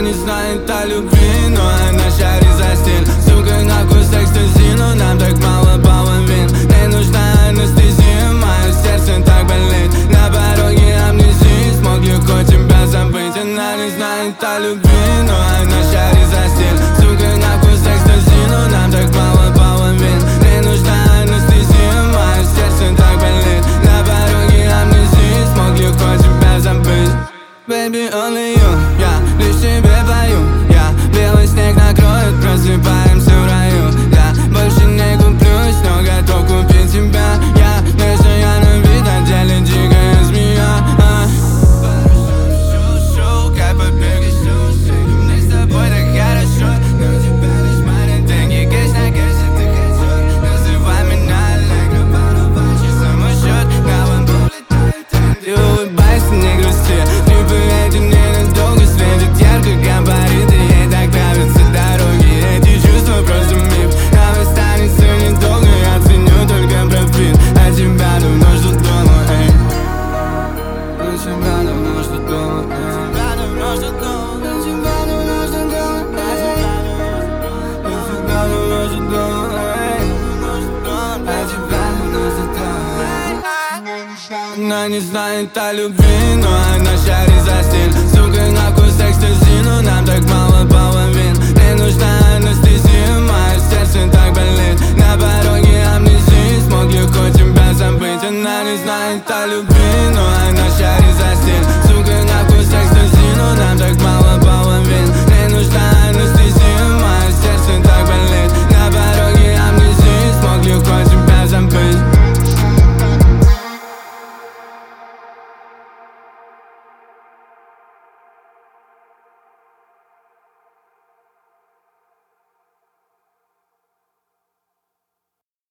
Она не знает о любви, но она шарит за стиль. Сука, на вкус экстази, но нам так мало половин. Ей нужна анестезия, мое сердце так болит. На пороге амнезии, смог легко тебя забыть. Она не знает о любви, но она шарит за стиль. Сука, на вкус экстази, но нам так мало половин. Ей нужна анестезия, мое сердце так болит. На пороге амнезии, смог легко тебя забыть. Baby, only you, я лишь тебе пою. Я белый снег накроет, просыпаемся в раю. Я больше не куплюсь, но готов купить тебя. Я нежная на вид, на деле дикая змея. Как побег из шоу, мне с тобой так хорошо. Но у тебя лишь мои деньги, кэш на кэше ты качок. Называй меня Аллегро, пару бачишь за мой счет. На вон улетает тренды, улыбайся, не грусти. Эти ненадолго светят ярко габариты. Ей так нравятся дороги, эти чувства просто миф. Нам останется недолго, я ценю только профит. А тебя давно жду дома, эй. А тебя давно жду дома, эй. А тебя давно жду дома, а тебя давно жду дома, эй. А тебя давно жду дома, эй. А тебя давно жду дома, эй. Она не знает о любви, но она шарит за стиль.